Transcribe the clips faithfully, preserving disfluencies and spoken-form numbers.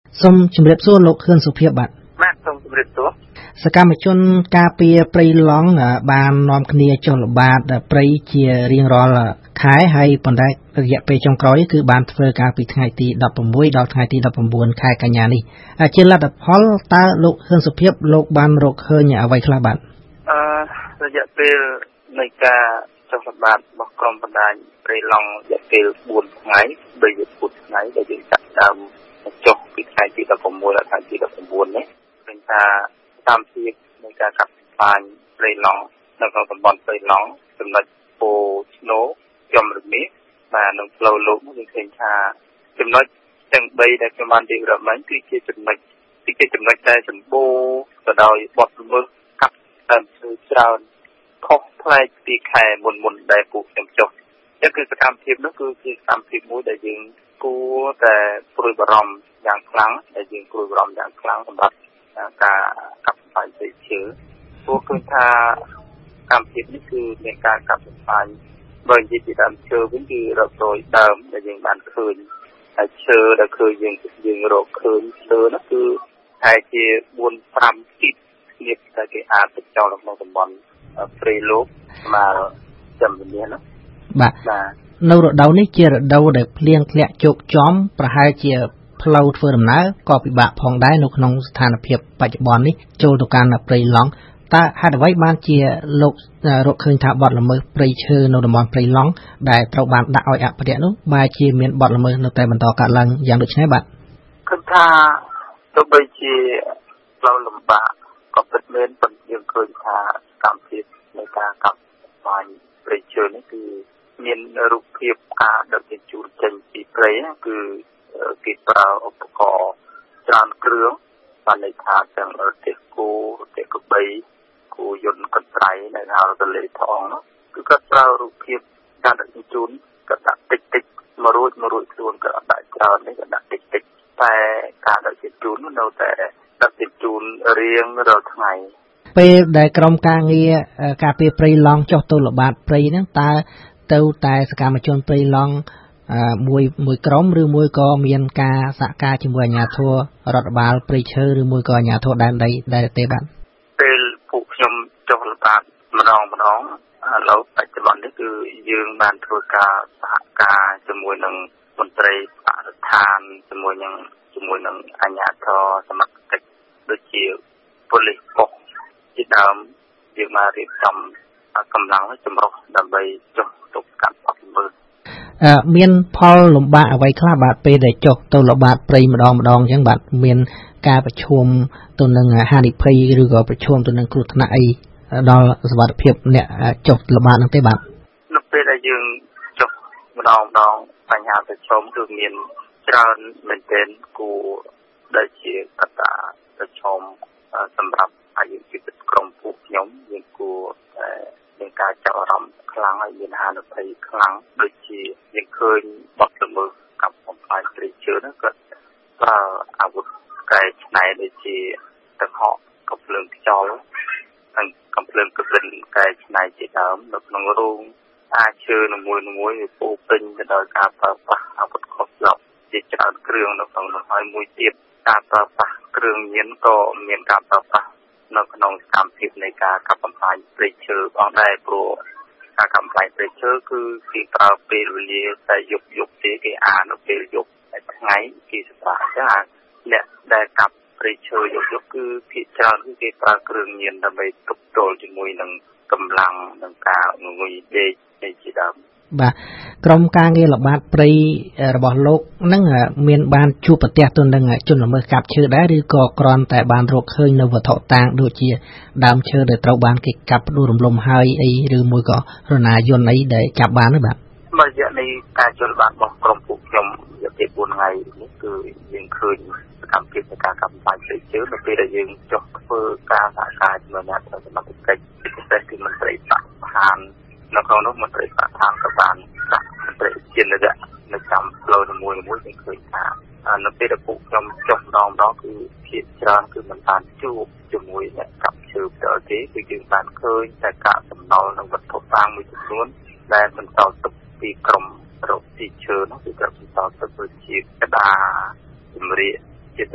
សូមជម្រាបសួរលោកខឿនសុភាពបាទបាទសូមជម្រាបសួរសកម្មជនការពារព្រៃឡង់បាននាំគ្នាចុះល្បាតព្រៃជារៀងរាល់ខែហើយប៉ុន្តែរយៈពេលចុងក្រោយគឺបានធ្វើការពីថ្ងៃទីដប់ប្រាំមួយដល់ថ្ងៃទីដប់ប្រាំបួនខែកញ្ញានេះជាលទ្ធផលតើលោកខឿនសុភាពលោកបានរកឃើញអ្វីខ្លះបាទអឺរយៈពេលនៃការចុះល្បាតរបស់ក្រុមបណ្ដាញព្រៃឡង់រយៈពេលបួនថ្ងៃបីយប់ពុធថ្ងៃដែលយើងចាប់ដើមចុះពីថ្ងៃទីដប់ប្រាំមួយដល់ថ្ងៃទីដប់ប្រាំបួននេះឃើញថាតាមភាពនៃការកាប់បំផ្លាញព្រៃឡង់នៅក្នុងតំបន់ព្រៃឡង់ចំណុចពោស្នូចំរមៀបាទនឹងផ្លូវលោកយើងឃើញថាចំណុចទាំងបីដែលខ្ញុំបាននិយាយរាប់មិញគឺជាចំណុចគឺជាចំណុចដែលសម្បូរទៅដោយបទល្មើសកាប់ដើមឈើច្រើនខុសប្លែកពីខែមុនមុនដែលពួកខ្ញុំចុះតែគឺសកម្មភាពនោះគឺជាសកម្មភាពមួយដែលយើងគួរតែព្រួយបារម្ភយ៉ាងខ្លាំងដែលយើងព្រួយបារម្ភយ៉ាងខ្លាំងសម្រាប់ការកាប់បំផ្លាញព្រៃឈើព្រោះឃើញថាកម្មភាពនេះគឺមានការកាប់បំផ្លាញបើនិយាយពីដើមឈើវិញគឺរាប់រយដើមដែលយើងបានឃើញហើយឈើដែលឃើញយើងយើងរកឃើញឈើនោះគឺតែជាបួនប្រាំទីនេះតែគេអាចទៅចោលក្នុងតំបន់ព្រៃលោកមកចំនួននេះណាបាទនៅរដូវនេះជារដូវដែលភ្លៀងធ្លាក់ជោគចំប្រហែលជាផ្លូវធ្វើដំណើរក៏ពិបាកផងដែរនៅក្នុងស្ថានភាពបច្ចុប្បន្ននេះចូលទៅកាន់ព្រៃឡង់តើហេតុអ្វីបានជាលោករកឃើញថាបទល្មើសព្រៃឈើនៅតំបន់ព្រៃឡង់ដែលត្រូវបានដាក់ឲ្យអភិរក្សនោះបែរជាមានបទល្មើសនៅតែបន្តកើតឡើងយ៉ាងដូចនេះបាទគឺថាទោះបីជាផ្លូវលំបាកក៏ពិតមែនប៉ុន្តែយើងឃើញថាសកម្មភាពនៃការកាប់បំផ្លាញព្រៃឈើនេះគឺមានរូបភាពការដឹកជញ្ជូនចេញពីព្រៃគឺគេប្រើឧបករណ៍ច្រើនគ្រឿងបានន័យថាទាំងរទេះគោរទេះកបីគោយន្តកន្ត្រៃដែលហៅទលេថងនោះគឺគាត់ប្រើរូបភាពការដឹកជញ្ជូនគាត់ដាក់តិចតិចមួយរួចមួយរួចខ្លួនគាត់អត់ដាក់ច្រើននេះគាត់ដាក់តិចតិចតែការដឹកជញ្ជូននោះនៅតែដឹកជញ្ជូនរៀងរាល់ថ្ងៃពេលដែលក្រុមការងារការពារព្រៃឡង់ចុះទៅល្បាតព្រៃហ្នឹងតើទៅតែសកម្មជនព្រៃឡង់មួយមួយក្រុមឬមួយក៏មានការសហការជាមួយអាជ្ញាធររដ្ឋបាលព្រៃឈើឬមួយក៏អាជ្ញាធរដែនដីដែរទេបាទពេលពួកខ្ញុំចុះល្បាតម្ដងម្ដងឥឡូវបច្ចុប្បន្ននេះគឺយើងបានធ្វើការសហការជាមួយនឹងមន្ត្រីបរិស្ថានជាមួយនឹងជាមួយនឹងអាជ្ញាធរសមត្ថកិច្ចដូចជាប៉ូលីសប៉ុស្តិ៍ជាដើមយើងបានរៀបចំកម្លាំងចម្រុះដើម្បីចុះទៅកាប់បទល្មើសមានផលលំបាកអ្វីខ្លះបាទពេលដែលចុះទៅល្បាតព្រៃម្ដងម្ដងអញ្ចឹងបាទមានការប្រឈមទៅនឹងហានិភ័យឬក៏ប្រឈមទៅនឹងគ្រោះថ្នាក់អីដល់សុវត្ថិភាពអ្នកចុះល្បាតនោះទេបាទនៅពេលដែលយើងចុះម្ដងម្ដងបញ្ហាប្រឈមគឺមានច្រើនមែនទែនគួរដែលជាកត្តាប្រឈមសម្រាប់អាយុជីវិតក្រុមពួកខ្ញុំយើងគួរតែមានការចាប់អារម្មណ៍ខ្លាំងហើយមានហានិភ័យខ្លាំងដូចជាយើងឃើញបទល្មើសកាប់បំផ្លាញព្រៃឈើនោះក៏ប្រើអាវុធកែច្នៃដូចជាទឹកហក់កំភ្លើងខ្យល់និងកំភ្លើងកសិនកែច្នៃជាដើមនៅក្នុងរោងអាចឈើនីមួយៗវាពោពេញទៅដោយការប្រើប្រាស់អាវុធខុសច្បាប់ជាច្រើនគ្រឿងនៅក្នុងនោះហើយមួយទៀតការប្រើប្រាស់គ្រឿងញៀនក៏មានការប្រើប្រាស់នៅក្នុងសកម្មភាពនៃការកាប់បំផ្លាញព្រៃឈើផងដែរព្រោះការកាប់បំផ្លាញព្រៃឈើគឺគេប្រើពេលវេលាតែយប់យប់ទេគេអាននៅពេលយប់តែថ្ងៃគេសម្រាប់អញ្ចឹងអាអ្នកដែលកាប់ព្រៃឈើយប់យប់គឺគេច្រើនគឺគេប្រើគ្រឿងញៀនដើម្បីទប់ទល់ជាមួយនឹងកម្លាំងនិងការងុយដេកនេះជាដើមបាទក្រុមការងារល្បាតព្រៃរបស់លោកនឹងមានបានជួបប្រទះទៅនឹងជនល្មើសកាប់ឈើដែរឬក៏គ្រាន់តែបានរកឃើញនៅវត្ថុតាងដូចជាដើមឈើដែលត្រូវបានគេកាប់ផ្ដួលរំលំហើយអីឬមួយក៏រណាយន្តអីដែលចាប់បានទេបាទមករយៈនៃការជលបាតរបស់ក្រុមពួកខ្ញុំរយៈពេលបួនថ្ងៃនេះគឺយើងឃើញសកម្មភាពនៃការកាប់បំផ្លាញព្រៃឈើនៅពេលដែលយើងចុះធ្វើការសហការជាមួយអ្នកសមត្ថកិច្ចពិសេសគឺមន្ត្រីបរិស្ថាននៅក្នុងនោះមន្ត្រីបរិស្ថានក៏បានដាក់មន្ត្រីជានិរៈនៅតាមផ្លូវមួយមួយយើងឃើញថានៅពេលដែលពួកខ្ញុំចុះម្ដងម្ដងគឺភាគច្រើនគឺមិនបានជួបជាមួយអ្នកកាប់ឈើផ្ទាល់ទេគឺយើងបានឃើញតែការសំណល់នៅវត្ថុតាងមួយចំនួនដែលបន្តទុកពីក្រុមរកទីឈើនោះគឺត្រូវបន្តទុកដូចជាក្តារជំរាកជា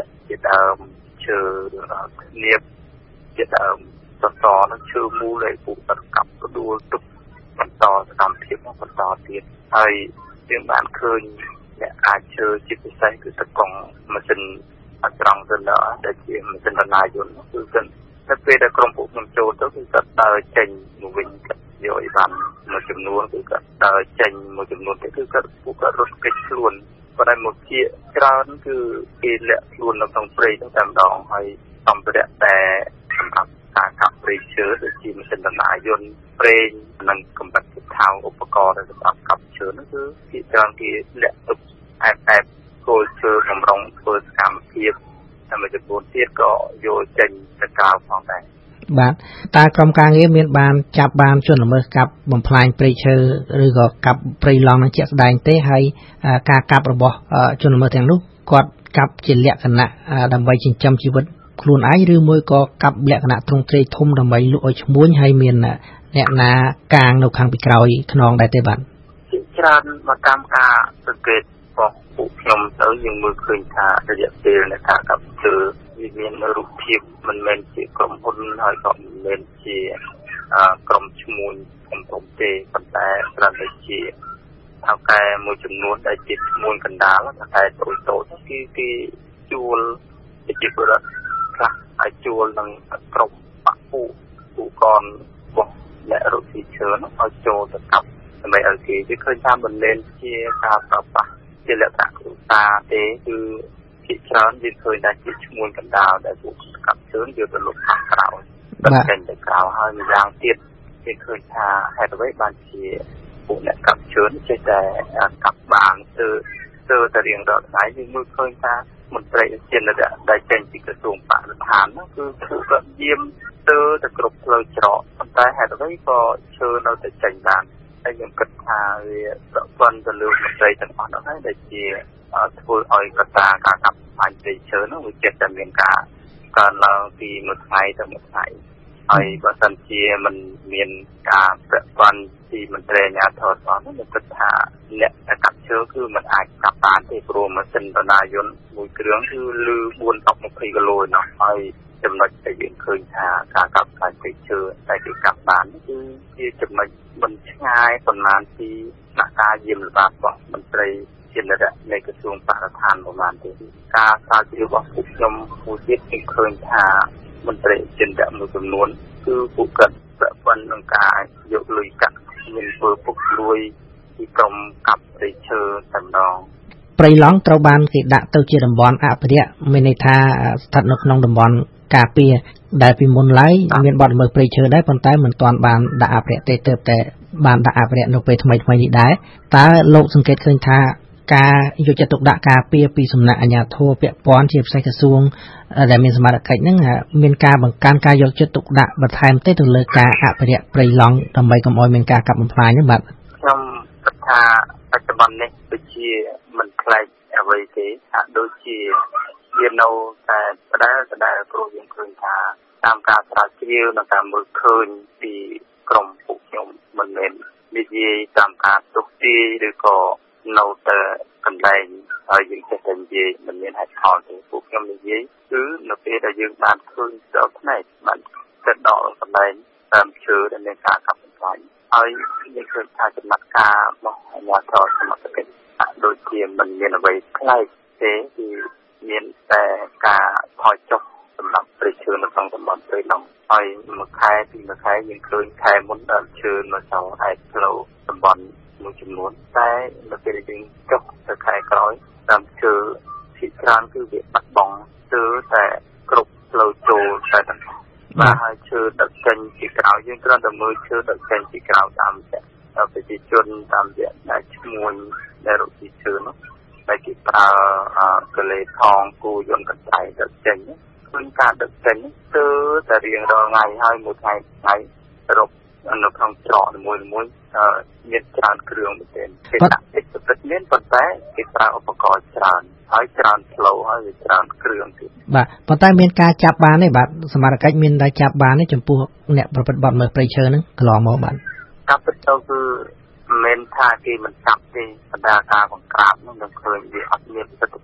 ដើមឈើនាបជាដើមសសរនឹងឈើមូលឲ្យពួកគាត់កាប់ផ្ដួលទុកបន្តសកម្មភាពបន្តទៀតហើយយើងបានឃើញអ្នកអាចឈើជាពិសេសគឺតកង់ម៉ាស៊ីនអត្រង់ទៅដល់ដែលជាម៉ាស៊ីនបណ្ណាយន្តគឺគាត់តែពេលដែលក្រុមពួកខ្ញុំចូលទៅគឺគាត់ដើរចេញមកវិញគាត់យកអីវ៉ាន់មួយចំនួនគឺគាត់ដើរចេញមួយចំនួនទៀតគឺគាត់ពួកគាត់រត់គេចខ្លួនប៉ុន្តែមកជាច្រើនគឺគេលាក់ខ្លួននៅក្នុងព្រៃទៅតែម្ដងហើយសម្ភារៈតែសម្រាប់ការកាប់ព្រៃឈើដូចជាម៉ាស៊ីនបណ្ណាយន្តប្រេងនិងកំបិតថៅឧបករណ៍សម្រាប់កាប់ឈើនោះគឺគេច្រើនគេលាក់ទុកអែបអែបគល់ឈើកម្រងធ្វើសកម្មភាពតែមួយចំនួនទៀតក៏យកចេញទៅក្រៅផងដែរបាទតើក្រុមការងារមានបានចាប់បានជនល្មើសកាប់បំផ្លាញព្រៃឈើឬក៏កាប់ព្រៃឡង់នឹងជាក់ស្ដែងទេហើយការកាប់របស់ជនល្មើសទាំងនោះគាត់កាប់ជាលក្ខណៈដើម្បីចិញ្ចឹមជីវិតខ្លួនឯងឬមួយក៏កាប់លក្ខណៈទ្រង់ទ្រាយធំដើម្បីលក់ឲ្យឈ្មួញហើយមានអ្នកណាកាងនៅខាងពីក្រោយខ្នងដែរទេបាទជាច្រើនមកកម្មការសង្កេតរបស់ពួកខ្ញុំទៅយើងមើលឃើញថារយៈពេលនៃការកាប់ឈើវាមានរូបភាពមិនមែនជាក្រុមហ៊ុនហើយក៏មិនមែនជាក្រុមឈ្មួញធំៗទេប៉ុន្តែគ្រាន់តែជាថៅកែមួយចំនួនដែលជាឈ្មួញកណ្ដាលតែតូចតូចគឺគេជួលជាពលរដ្ឋខ្លះឲ្យជួលនឹងក្រុមបពពួកពួកកនរបស់អ្នករកស៊ីឈើនោះឲ្យចូលទៅកាប់ដើម្បីឲ្យគេគេឃើញថាមិនមែនជាការប្រប៉ះជាលក្ខណៈគ្រួសារទេគឺជាច្រើនយើងឃើញថាជាឈ្មួញកណ្ដាលដែលពួកកាប់ឈើយកទៅលុបខាងក្រៅតែចេញទៅក្រៅហើយម្យ៉ាងទៀតគេឃើញថាហេតុអ្វីបានជាពួកអ្នកកាប់ឈើចេះតែកាប់បានទៅទៅតែរៀងរាល់ថ្ងៃយើងមើលឃើញថាមន្ត្រីជានិតដែលចេញពីក្រសួងបរិស្ថាននោះគឺពួកគាត់យាមទៅទៅគ្រប់ផ្លូវច្រកប៉ុន្តែហេតុអ្វីក៏ឈើនៅតែចេញបានហើយខ្ញុំគិតថាវាប្រព័ន្ធទៅលើមន្ត្រីទាំងអស់នោះហើយដែលជាធ្វើឲ្យកត្តាការកាប់បាញ់ព្រៃឈើនោះវាចិត្តតែមានការកើនឡើងពីមួយថ្ងៃទៅមួយថ្ងៃហើយបើសិនជាមិនមានការប្រព័ន្ធពីមន្ត្រីអាជ្ញាធរអស់នោះខ្ញុំគិតថាអ្នកកាប់ឈើគឺមិនអាចកាប់បានទេព្រោះម៉ាស៊ីនបណ្ណាយន្តមួយគ្រឿងគឺលឺបួន ដប់ ยี่สิบគីឡូនោះហើយចំណុចដែលយើងឃើញថាការកាប់បាញ់ព្រៃឈើតែគេកាប់បានគឺជាចំណុចមិនឆ្ងាយប៉ុន្មានពីដំណាក់កាលយាមល្បាតរបស់មន្ត្រីជានិតនៃក្រសួងបរិស្ថានប្រមាណទេការស្រាវជ្រាវរបស់ពួកខ្ញុំមួយទៀតខ្ញុំឃើញថាមន្ត្រីជានិតមួយចំនួនគឺពួកគាត់ប្រព័ន្ធនឹងការយកលុយកាក់មានធ្វើពុកលួយពីក្រុមកាប់ព្រៃឈើតែម្ដងព្រៃឡង់ត្រូវបានគេដាក់ទៅជាតំបន់អភិរក្សមានន័យថាស្ថិតនៅក្នុងតំបន់ការពារដែលពីមុនឡើយមានបទល្មើសព្រៃឈើដែរប៉ុន្តែមិនទាន់បានដាក់អភិរក្សទេទើបតែបានដាក់អភិរក្សនៅពេលថ្មីថ្មីនេះដែរតើលោកសង្កេតឃើញថាការយកចិត្តទុកដាក់ការពារពីសំណាក់អាជ្ញាធរពាក់ព័ន្ធជាពិសេសក្រសួងដែលមានសមត្ថកិច្ចហ្នឹងមានការបង្កើនការយកចិត្តទុកដាក់បន្ថែមទេទៅលើការអភិរក្សព្រៃឡង់ដើម្បីកុំឲ្យមានការកាប់បំផ្លាញហ្នឹងបាទខ្ញុំគិតថាបច្ចុប្បន្ននេះដូចជាមិនខ្លាចអ្វីទេថាដូចជាវានៅតែដដែលដដែលព្រោះយើងឃើញថាតាមការស្រាវជ្រាវនិងការមើលឃើញពីក្រុមពួកខ្ញុំមិនមែននិយាយតាមការទុកទាយឬក៏នៅតែកន្លែងហើយយើងចេះតែនិយាយមិនមានហេតុផលទេពួកខ្ញុំនិយាយគឺនៅពេលដែលយើងបានឃើញស្ទើរផ្នែកបានទៅដល់កន្លែងតាមឈើដែលមានការកាប់បំផ្លាញហើយយើងឃើញថាចំណាត់ការរបស់អាជ្ញាធរសមត្ថកិច្ចដូចជាមិនមានអ្វីខ្លាំងទេគឺមានតែការថយចុះសម្រាប់ព្រៃឈើនៅក្នុងតំបន់ព្រៃឡង់ហើយមួយខែពីមួយខែយើងឃើញខែមុនដល់ឈើនៅសល់ឯផ្លូវតំបន់មួយចំនួនតែនៅពេលយើងចុះទៅខែក្រោយតាមឈើភាគច្រើនគឺវាបាត់បង់ឈើតែគ្រប់ផ្លូវចូលតែទាំងអស់បាទហើយឈើដឹកចេញពីក្រៅយើងគ្រាន់តែមើលឈើដឹកចេញពីក្រៅតាមតែប្រជាជនតាមរយៈដែលឈ្មួញដែលរកស៊ីឈើនោះដែលគេប្រើកលេសថងគូយន្តកន្ត្រៃដឹកចេញឃើញការដឹកចេញស្ទើរតែរៀងរាល់ថ្ងៃហើយមួយថ្ងៃថ្ងៃរកនៅក្នុងច្រកនីមួយៗមានច្រើនគ្រឿងមែនទែនគេដាក់តិចតិចមានប៉ុន្តែគេប្រើឧបករណ៍ច្រើនហើយច្រើនផ្លូវហើយវាច្រើនគ្រឿងទៀតបាទប៉ុន្តែមានការចាប់បានទេបាទសមត្ថកិច្ចមានតែចាប់បានទេចំពោះអ្នកប្រព្រឹត្តបទល្មើសព្រៃឈើហ្នឹងកន្លងមកបាទចាប់ទៅគឺមិនថាគេមិនចាប់ទេបណ្ដាការបង្ក្រាបនោះនឹងឃើញវាអត់មានប្រសិទ្ធភាព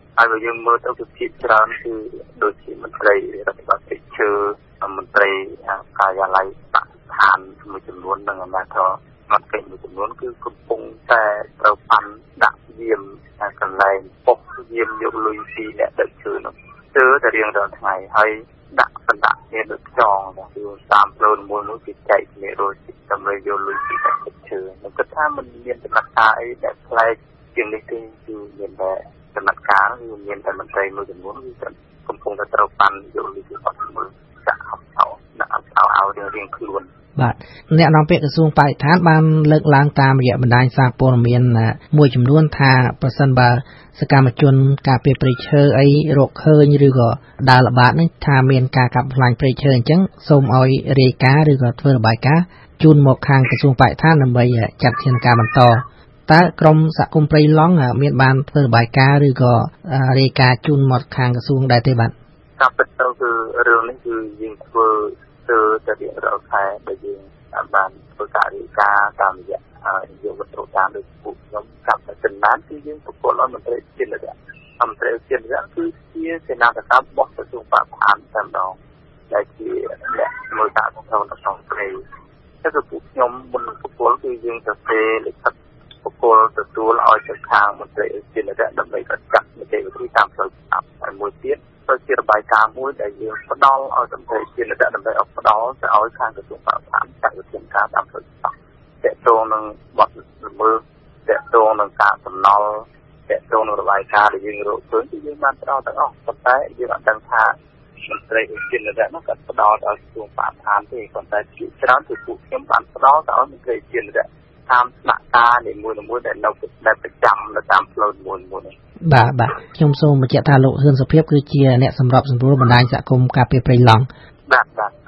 ហើយបើយើងមើលទៅវិភាគច្រើនគឺដូចជាមន្ត្រីរដ្ឋបាលកិច្ចឈើមន្ត្រីការិយាល័យបរិស្ថានមួយចំនួននិងអាជ្ញាធរមន្ត្រីមួយចំនួនគឺកំពុងតែត្រូវបានដាក់យាមកន្លែងពុកយាមយកលុយពីអ្នកដឹកជើនោះជើតែរៀងរាល់ថ្ងៃហើយដាក់បណ្ដាក់គ្នាដូចចងគឺតាមផ្លូវមួយមួយគឺចែកគ្នារួចដើម្បីយកលុយពីអ្នកដឹកជើខ្ញុំគិតថាมันមានដំណាក់កាលអីដែលប្លែកជាងនេះទេគឺមានតែដំណាក់កាលគឺមានតែមន្ត្រីមួយចំនួនគឺកំពុងតែត្រូវបានយកលុយពីអត់មើលចាក់ហប់ថោដាក់ឲ្យឲ្យរៀងខ្លួនបាទអ្នកនាំពាក្យក្រសួងបរិស្ថានបានលើកឡើងតាមរយៈបណ្ដាញសារព័ត៌មានមួយចំនួនថាប្រសិនបើសកម្មជនការពារព្រៃឈើអីរកឃើញឬក៏ដើរល្បាតនេះថាមានការកាប់បំផ្លាញព្រៃឈើអញ្ចឹងសូមឲ្យរាយការណ៍ឬក៏ធ្វើរបាយការណ៍ជូនមកខាងក្រសួងបរិស្ថានដើម្បីចាត់វិធានការបន្តតើក្រមសហគមន៍ព្រៃឡង់មានបានធ្វើរបាយការណ៍ឬក៏រាយការណ៍ជូនមកខាងក្រសួងដែរទេបាទតាមពិតទៅគឺរឿងនេះគឺយើងធ្វើទៅតែរៀងរាល់ខែដែលយើងបានធ្វើការរាយការណ៍តាមរយៈយកវត្ថុតាមដូចពួកខ្ញុំកាប់តែចំណានគឺយើងប្រកល់ឲ្យមន្ត្រីជាតិរដ្ឋមន្ត្រីជាតិរដ្ឋគឺជាសេនាធិការរបស់ក្រសួងបរិស្ថានតែម្ដងដែលជាអ្នកមើលការគ្រប់គ្រងក្នុងព្រៃតែពួកខ្ញុំមុនប្រកល់គឺយើងទៅសេលិខិតប្រកល់ទទួលឲ្យទៅខាងមន្ត្រីជាតិរដ្ឋដើម្បីកត់ចាត់នីតិវិធីតាមផ្លូវច្បាប់ហើយមួយទៀតទៅជារបាយការណ៍មួយដែលយើងផ្ដល់ឲ្យមន្ត្រីជាតិរដ្ឋដើម្បីឲ្យផ្ដល់ទៅឲ្យខាងក្រសួងបរិស្ថានចាត់វិធានការតាមផ្លូវច្បាប់តកតងនឹងបទល្មើសតកតងនឹងការសំណល់តកតងនឹងរបាយការណ៍ដែលយើងរកឃើញគឺយើងបានផ្ដល់ទាំងអស់ប៉ុន្តែយើងអត់ដឹងថាមន្ត្រីជាតិរដ្ឋនោះក៏ផ្ដល់ដល់ក្រសួងបរិស្ថានទេប៉ុន្តែជាច្រើនគឺពួកខ្ញុំបានផ្ដល់ទៅឲ្យមន្ត្រីជាតិរដ្ឋតាមស្នាក់ការនីមួយៗដែលនៅដែលប្រចាំនៅតាមផ្លូវមួយៗនេះបាទបាទខ្ញុំសូមបញ្ជាក់ថាលោកហ៊ឿនសុភាពគឺជាអ្នកសម្របសម្រួលបណ្ដាញសហគមន៍ការពារព្រៃឡង់បាទបាទ